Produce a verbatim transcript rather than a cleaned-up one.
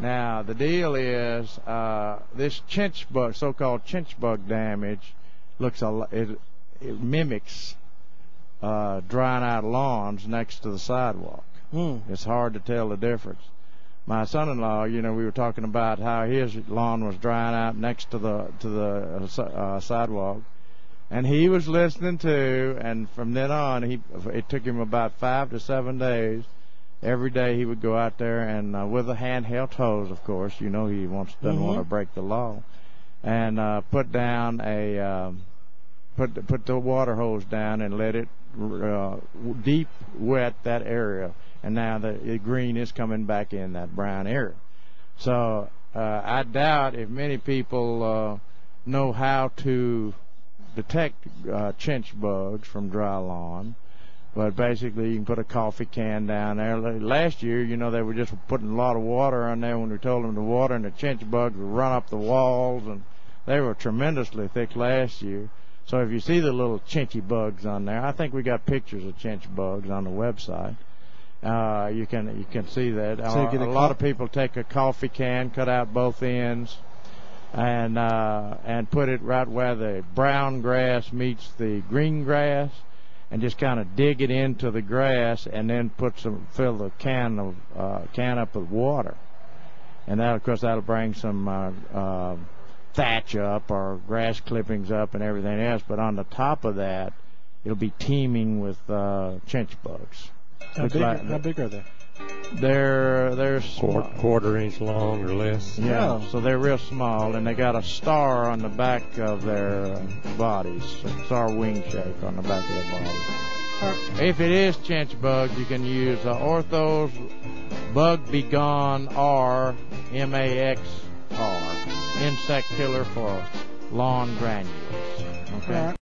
Now, the deal is uh, this chinch bug, so-called chinch bug damage, looks a lo- it, it mimics uh, drying out lawns next to the sidewalk. Mm. It's hard to tell the difference. My son-in-law, you know, we were talking about how his lawn was drying out next to the to the uh, uh, sidewalk, and he was listening to. And from then on, he it took him about five to seven days. Every day he would go out there and uh, with a handheld hose, of course, you know, he wants doesn't Mm-hmm. want to break the law, and uh, put down a um, put put the water hose down and let it uh, deep wet that area. And now the, the green is coming back in that brown area. So uh, I doubt if many people uh, know how to detect uh, chinch bugs from dry lawn. But basically, you can put a coffee can down there. Last year, you know, they were just putting a lot of water on there when we told them to water, and the chinch bugs would run up the walls, and they were tremendously thick last year. So if you see the little chinchy bugs on there, I think we got pictures of chinch bugs on the website. Uh, you can you can see that. So you uh, get a a lot co- of people take a coffee can, cut out both ends, and uh, and put it right where the brown grass meets the green grass, and just kind of dig it into the grass, and then put some fill the can of uh, can up with water, and that of course that'll bring some uh, uh, thatch up or grass clippings up and everything else. But on the top of that, it'll be teeming with uh, chinch bugs. How Looks big, like are, how big are they? They're they're Quarter, small. quarter inch long or less. Yeah, Oh. so they're real small, and they got a star on the back of their uh, bodies, a star wing shape on the back of their bodies. If it is chinch bugs, you can use uh, Orthos Bug Be Gone R, M A X R, insect killer for lawn granules. Okay.